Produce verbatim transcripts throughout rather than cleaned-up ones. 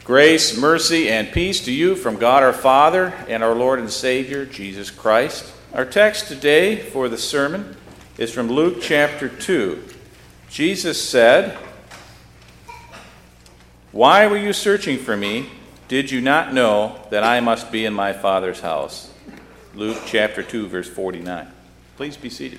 Grace, mercy, and peace to you from God our Father and our Lord and Savior, Jesus Christ. Our text today for the sermon is from Luke chapter two. Jesus said, "Why were you searching for me? Did you not know that I must be in my Father's house?" Luke chapter two, verse forty-nine. Please be seated.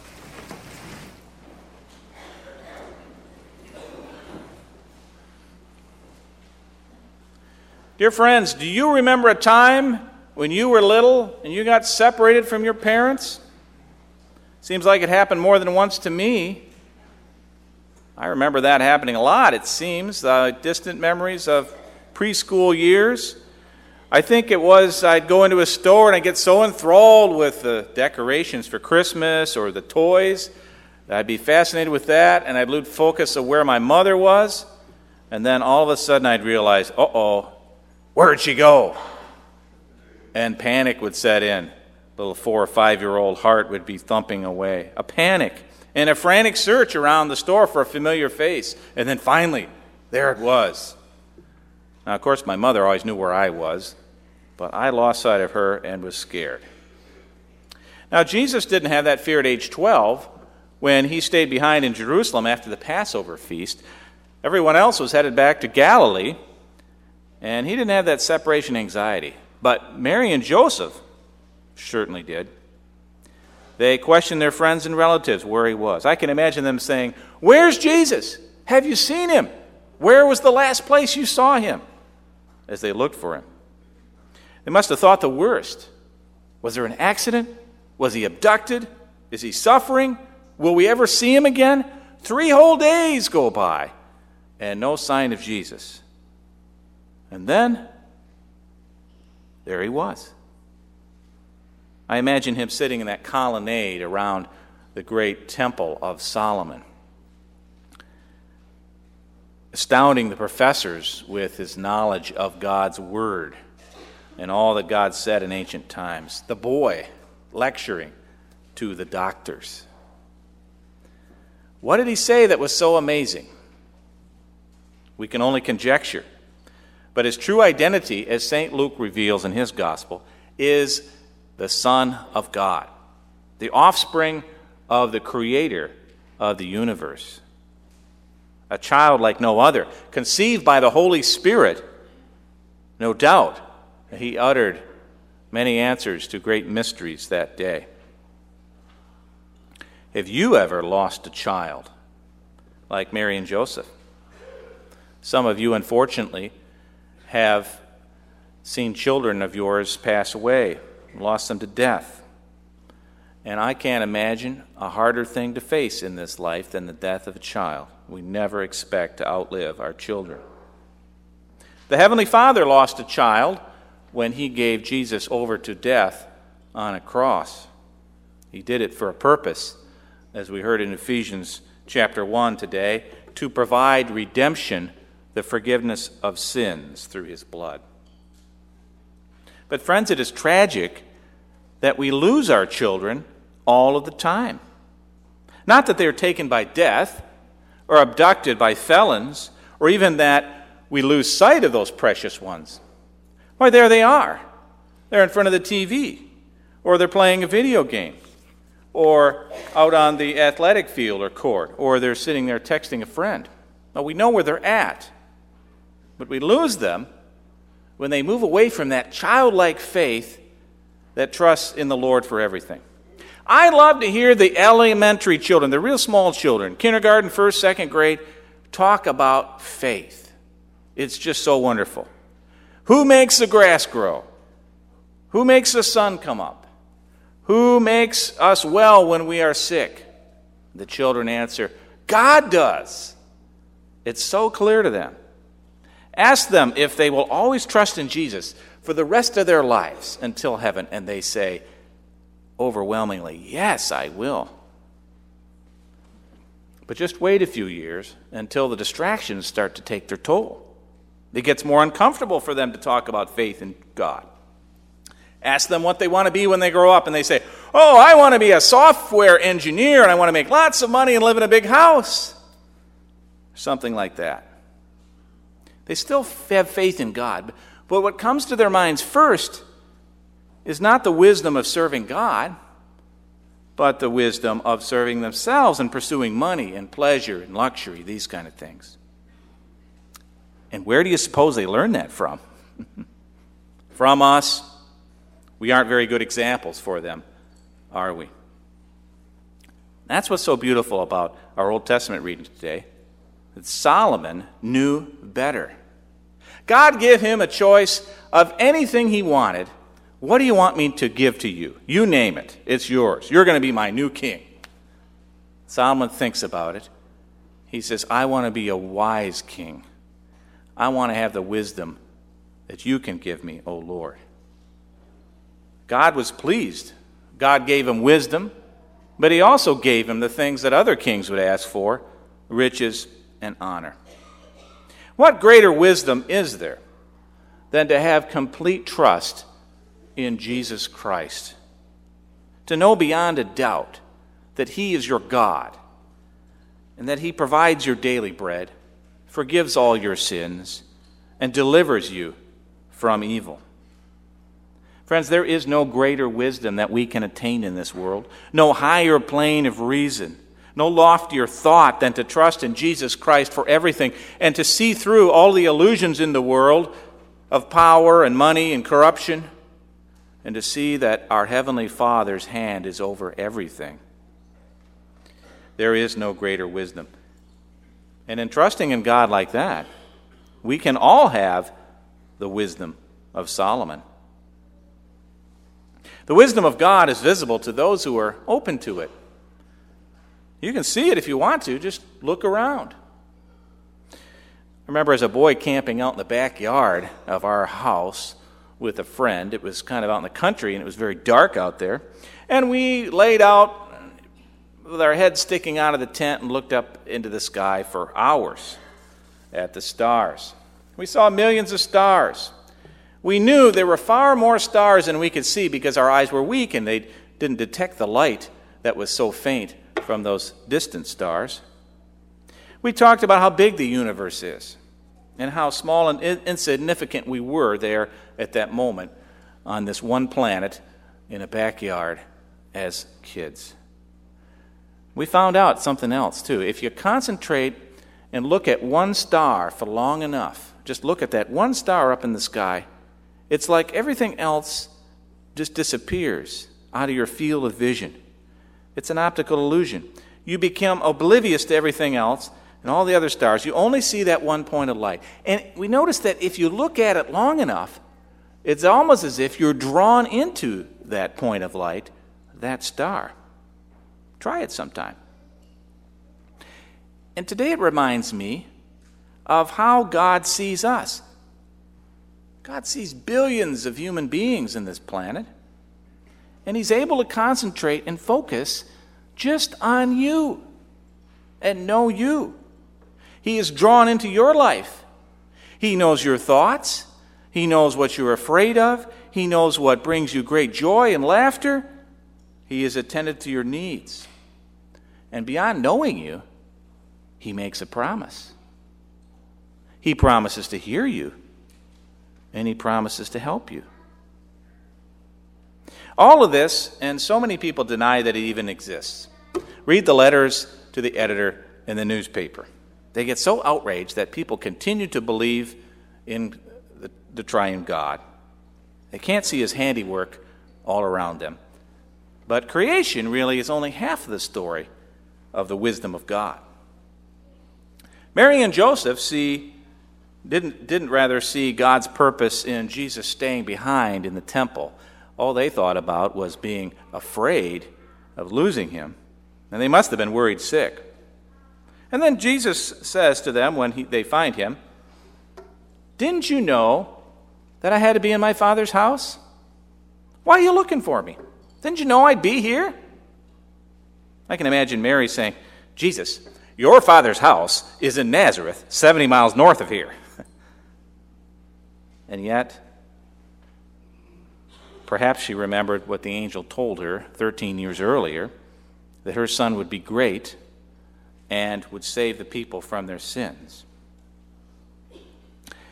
Dear friends, do you remember a time when you were little and you got separated from your parents? Seems like it happened more than once to me. I remember that happening a lot, it seems. Uh, distant memories of preschool years. I think it was I'd go into a store and I'd get so enthralled with the decorations for Christmas or the toys. I'd be fascinated with that, and I'd lose focus of where my mother was. And then all of a sudden I'd realize, uh-oh, where'd she go? And panic would set in. Little four or five-year-old heart would be thumping away. A panic and a frantic search around the store for a familiar face. And then finally, there it was. Now, of course, my mother always knew where I was, but I lost sight of her and was scared. Now, Jesus didn't have that fear at age twelve when he stayed behind in Jerusalem after the Passover feast. Everyone else was headed back to Galilee, and he didn't have that separation anxiety. But Mary and Joseph certainly did. They questioned their friends and relatives where he was. I can imagine them saying, "Where's Jesus? Have you seen him? Where was the last place you saw him?" As they looked for him. They must have thought the worst. Was there an accident? Was he abducted? Is he suffering? Will we ever see him again? Three whole days go by, and no sign of Jesus. And then, there he was. I imagine him sitting in that colonnade around the great temple of Solomon, astounding the professors with his knowledge of God's word and all that God said in ancient times. The boy lecturing to the doctors. What did he say that was so amazing? We can only conjecture. But his true identity, as Saint Luke reveals in his gospel, is the Son of God, the offspring of the Creator of the universe. A child like no other, conceived by the Holy Spirit. No doubt, he uttered many answers to great mysteries that day. Have you ever lost a child like Mary and Joseph? Some of you, unfortunately, have seen children of yours pass away, lost them to death. And I can't imagine a harder thing to face in this life than the death of a child. We never expect to outlive our children. The Heavenly Father lost a child when he gave Jesus over to death on a cross. He did it for a purpose, as we heard in Ephesians chapter one today, to provide redemption, the forgiveness of sins through his blood. But friends, it is tragic that we lose our children all of the time. Not that they are taken by death or abducted by felons, or even that we lose sight of those precious ones. Why, there they are. They're in front of the T V, or they're playing a video game, or out on the athletic field or court, or they're sitting there texting a friend. Well, we know where they're at. But we lose them when they move away from that childlike faith that trusts in the Lord for everything. I love to hear the elementary children, the real small children, kindergarten, first, second grade, talk about faith. It's just so wonderful. Who makes the grass grow? Who makes the sun come up? Who makes us well when we are sick? The children answer, God does. It's so clear to them. Ask them if they will always trust in Jesus for the rest of their lives until heaven, and they say overwhelmingly, yes, I will. But just wait a few years until the distractions start to take their toll. It gets more uncomfortable for them to talk about faith in God. Ask them what they want to be when they grow up, and they say, oh, I want to be a software engineer, and I want to make lots of money and live in a big house. Something like that. They still have faith in God. But what comes to their minds first is not the wisdom of serving God, but the wisdom of serving themselves and pursuing money and pleasure and luxury, these kind of things. And where do you suppose they learn that from? From us. We aren't very good examples for them, are we? That's what's so beautiful about our Old Testament reading today, that Solomon knew better. God gave him a choice of anything he wanted. What do you want me to give to you? You name it. It's yours. You're going to be my new king. Solomon thinks about it. He says, I want to be a wise king. I want to have the wisdom that you can give me, O Lord. God was pleased. God gave him wisdom, but he also gave him the things that other kings would ask for, riches and honor. What greater wisdom is there than to have complete trust in Jesus Christ? To know beyond a doubt that he is your God and that he provides your daily bread, forgives all your sins, and delivers you from evil. Friends, there is no greater wisdom that we can attain in this world, no higher plane of reason, no loftier thought than to trust in Jesus Christ for everything and to see through all the illusions in the world of power and money and corruption, and to see that our Heavenly Father's hand is over everything. There is no greater wisdom. And in trusting in God like that, we can all have the wisdom of Solomon. The wisdom of God is visible to those who are open to it. You can see it if you want to. Just look around. I remember as a boy camping out in the backyard of our house with a friend. It was kind of out in the country, and it was very dark out there. And we laid out with our heads sticking out of the tent and looked up into the sky for hours at the stars. We saw millions of stars. We knew there were far more stars than we could see because our eyes were weak and they didn't detect the light that was so faint from those distant stars. We talked about how big the universe is and how small and insignificant we were there at that moment on this one planet in a backyard as kids. We found out something else, too. If you concentrate and look at one star for long enough, just look at that one star up in the sky, it's like everything else just disappears out of your field of vision. It's an optical illusion. You become oblivious to everything else and all the other stars. You only see that one point of light. And we notice that if you look at it long enough, it's almost as if you're drawn into that point of light, that star. Try it sometime. And today it reminds me of how God sees us. God sees billions of human beings in this planet, and he's able to concentrate and focus just on you and know you. He is drawn into your life. He knows your thoughts. He knows what you're afraid of. He knows what brings you great joy and laughter. He is attended to your needs. And beyond knowing you, he makes a promise. He promises to hear you, and he promises to help you. All of this, and so many people deny that it even exists. Read the letters to the editor in the newspaper. They get so outraged that people continue to believe in the, the triune God. They can't see his handiwork all around them. But creation really is only half the story of the wisdom of God. Mary and Joseph see didn't didn't rather see God's purpose in Jesus staying behind in the temple. All they thought about was being afraid of losing him. And they must have been worried sick. And then Jesus says to them when he, they find him, "Didn't you know that I had to be in my Father's house? Why are you looking for me? Didn't you know I'd be here?" I can imagine Mary saying, "Jesus, your Father's house is in Nazareth, seventy miles north of here." And yet, perhaps she remembered what the angel told her thirteen years earlier, that her son would be great and would save the people from their sins.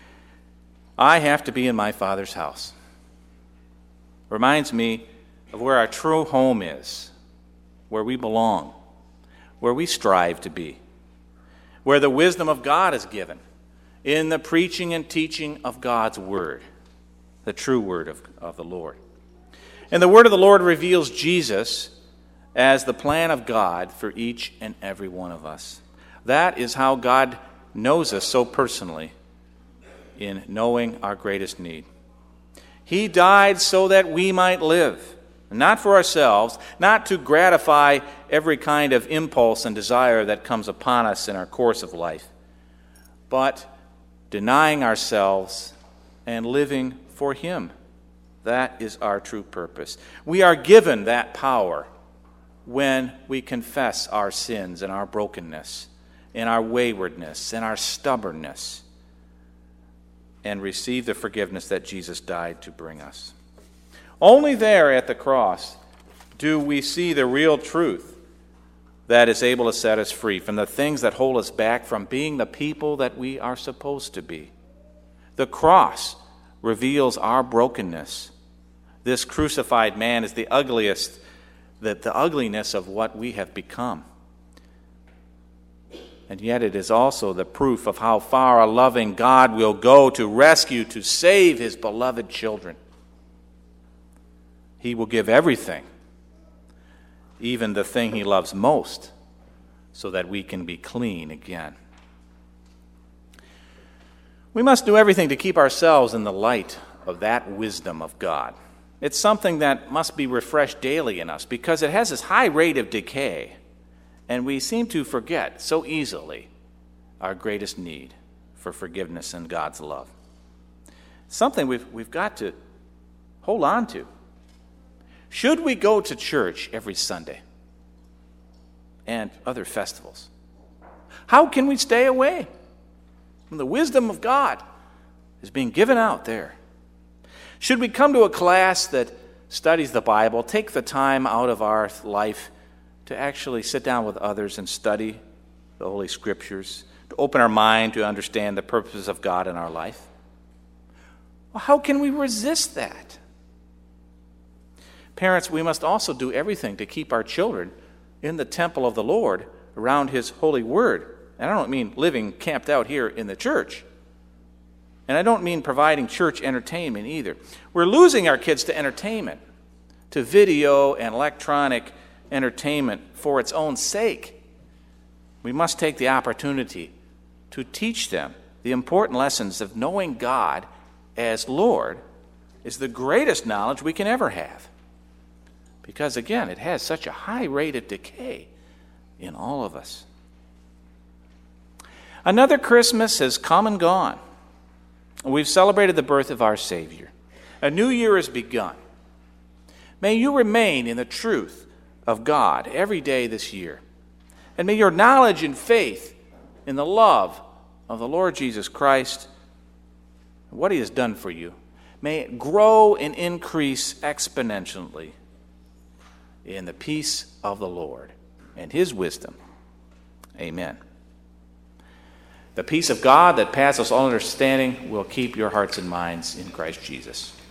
I have to be in my Father's house. Reminds me of where our true home is, where we belong, where we strive to be, where the wisdom of God is given, in the preaching and teaching of God's word, the true word of, of the Lord. And the word of the Lord reveals Jesus as the plan of God for each and every one of us. That is how God knows us so personally, in knowing our greatest need. He died so that we might live, not for ourselves, not to gratify every kind of impulse and desire that comes upon us in our course of life, but denying ourselves and living for Him. That is our true purpose. We are given that power when we confess our sins and our brokenness and our waywardness and our stubbornness and receive the forgiveness that Jesus died to bring us. Only there at the cross do we see the real truth that is able to set us free from the things that hold us back from being the people that we are supposed to be. The cross reveals our brokenness. This crucified man is the ugliest, the, the ugliness of what we have become. And yet it is also the proof of how far a loving God will go to rescue, to save His beloved children. He will give everything, even the thing He loves most, so that we can be clean again. We must do everything to keep ourselves in the light of that wisdom of God. It's something that must be refreshed daily in us because it has this high rate of decay, and we seem to forget so easily our greatest need for forgiveness and God's love. Something we've, we've got to hold on to. Should we go to church every Sunday and other festivals? How can we stay away from the wisdom of God is being given out there? Should we come to a class that studies the Bible, take the time out of our life to actually sit down with others and study the Holy Scriptures, to open our mind to understand the purposes of God in our life? Well, how can we resist that? Parents, we must also do everything to keep our children in the temple of the Lord around His holy word. And I don't mean living camped out here in the church. And I don't mean providing church entertainment either. We're losing our kids to entertainment, to video and electronic entertainment for its own sake. We must take the opportunity to teach them the important lessons of knowing God as Lord is the greatest knowledge we can ever have. Because, again, it has such a high rate of decay in all of us. Another Christmas has come and gone. We've celebrated the birth of our Savior. A new year has begun. May you remain in the truth of God every day this year. And may your knowledge and faith in the love of the Lord Jesus Christ, what He has done for you, may it grow and increase exponentially in the peace of the Lord and His wisdom. Amen. The peace of God that passes all understanding will keep your hearts and minds in Christ Jesus.